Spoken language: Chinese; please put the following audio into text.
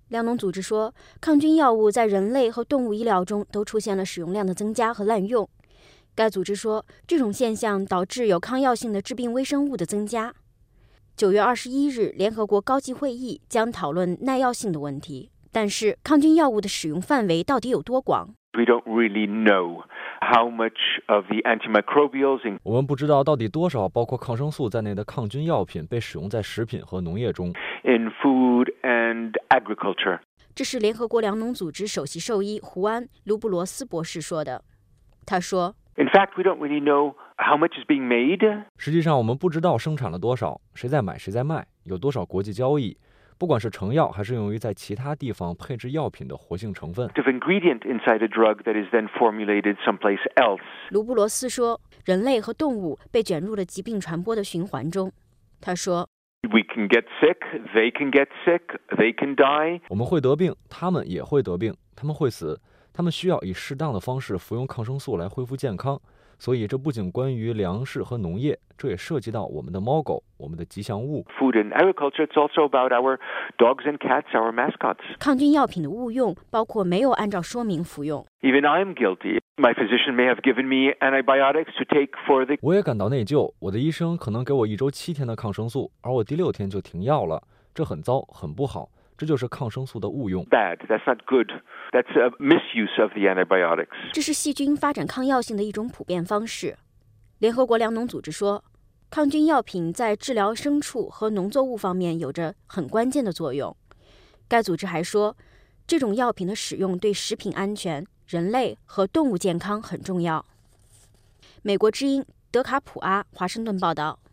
粮农组织说，抗菌药物在人类和动物医疗中都出现了使用量的增加和滥用。该组织说，这种现象导致有抗药性的致病微生物的增加。9月21日，联合国高级会议将讨论耐药性的问题，但是抗菌药物的使用范围到底有多广？ We don't really know how much of the antimicrobials 我们不知道到底多少包括抗生素在内的抗菌药品被使用在食品和农业中。 in food and agriculture. 这是联合国粮农组织首席兽医胡安·卢布罗斯博士说的。他说 In fact, we don't really know how much is being made. 实际上我们不知道生产了多少，谁在买谁在卖，有多少国际交易，不管是成药还是用于在其他地方配置药品的活性成分。 Of ingredient inside a drug that is then formulated someplace else. 卢布罗斯说，人类和动物被卷入了疾病传播的循环中。他说 We can get sick, they can get sick, they can die. 我们会得病，他们也会得病，他们会死，他们需要以适当的方式服用抗生素来恢复健康。所以这不仅关于粮食和农业，这也涉及到我们的猫狗，我们的吉祥物。 Food and agriculture, it's also about our dogs and cats, our mascots. 抗菌药品的误用包括没有按照说明服用。 Even I'm guilty. My physician may have given me antibiotics to take for the... 我也感到内疚，我的医生可能给我1周7天的抗生素，而我第6天就停药了，这很糟，很不好。这就是抗生素的误用。 Bad. That's not good. That's a misuse of the antibiotics. 这是细菌发展抗药性的一种普遍方式。联合国粮农组织说，抗菌药品在治疗牲畜和农作物方面有着很关键的作用。该组织还说，这种药品的使用对食品安全、人类和动物健康很重要。美国之音德卡普阿华盛顿报道。